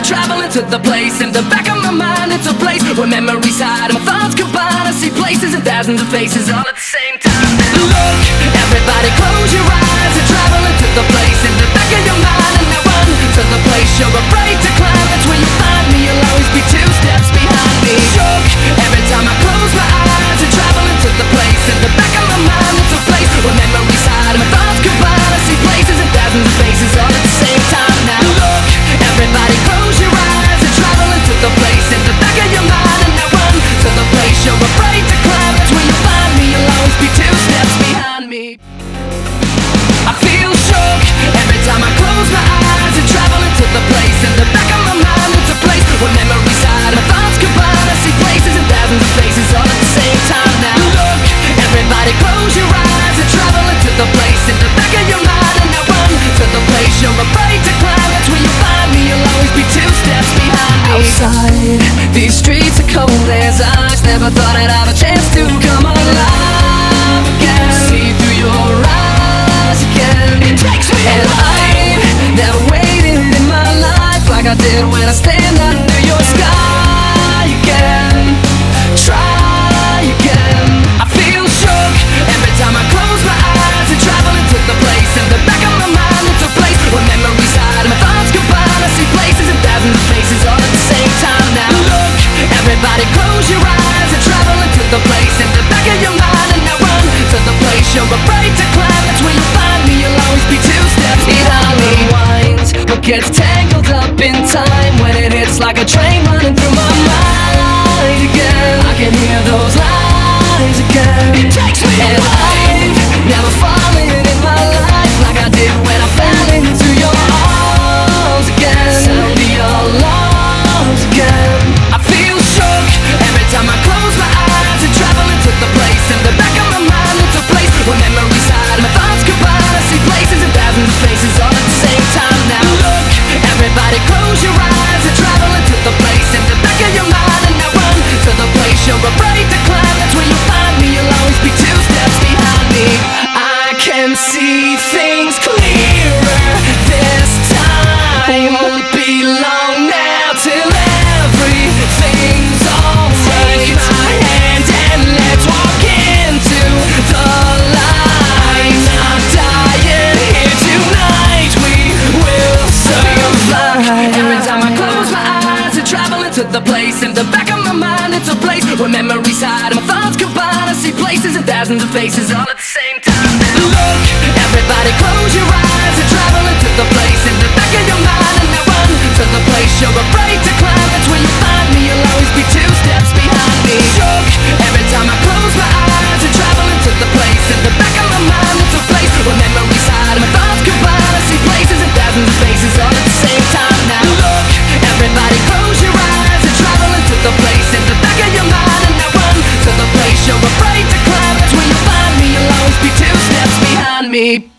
traveling to the place in the back of my mind. It's a place where memories hide and my thoughts combine. I see places and thousands of faces all at the same time. Now look, everybody close your eyes. You're traveling to the place in the back of your mind. And now run to the place you're afraid to climb. That's where you find me, you'll always be 2 steps behind me. Shook, every time I close my eyes. You're traveling to the place in the back of my mind. It's a place where memories hide and my thoughts combine. I see places and thousands of faces all at the same time. Now look, everybody close your eyes. You're traveling to the place in the back of your mind. And now run to the place you're afraid to climb. That's where you'll find me, you'll always be 2 steps behind me. I feel shook every time I close my eyes. You're traveling to the place in the back of my mind. It's a place where memories hide and my thoughts combine. I see places and thousands of faces all at the same time. Now look, everybody close your eyes. You're traveling to the place in the back of your mind. And now run to the place you're afraid to climb. That's where you'll find me, you'll always be 2 steps behind me. Outside, these streets are cold as ice. Never thought I'd have a chance to come alive again. See through your eyes again. It takes me and I've never waited in my life like I did when I stand under your sky again. Try again. I feel shook every time I close my eyes. And traveling to the place in the back of my mind. It's a place where memories hide and my thoughts combine. I see places and thousands of faces all at the same time. Now look, everybody close your eyes. And traveling to the place in the back of your mind. And now run to the place you're afraid to climb. That's where you'll find me, you'll always be 2 steps behind me. Winds, what gets tangled up in time when it hits like a train running through my mind again. I can hear those lies again. It takes me and I've never fallen in my life like I did when I fell into your arms again. Sound of your lungs again. I feel shook every time I close my eyes. And traveling to the place in the back of my mind. It's a place where memories hide and my thoughts combine. I see places and thousands of faces all at the same time. Now look, everybody close your eyes. And traveling to the place in the back of your mind. And now run to the place you're afraid to climb. That's where you'll find me, you'll always be 2 steps behind me. I can see things clearer this time. Won't be long now till everything's alright. Take my hand and let's walk into the light. I'm dying here tonight. We will survive. Every time I close my eyes, I'm traveling to the place in the back of my mind. It's a place where memories hide and my thoughts combine. I see places and thousands of faces all at the same time. Now look, everybody close your eyes. You're traveling to the place in the back of your mind. And now run to the place you're afraid to climb. That's where you'll find me, you'll always be 2 steps behind me. Shook every time I close my eyes. You're traveling to the place in the back of my mind. It's a place where memories hide and my thoughts combine. I see places and thousands of faces all at the same time. Now look, everybody close your eyes. You're traveling to the place in the back of your mind. And now run to the place you're afraid to climb. That's where you'll find me, you'll always be 2 steps behind me.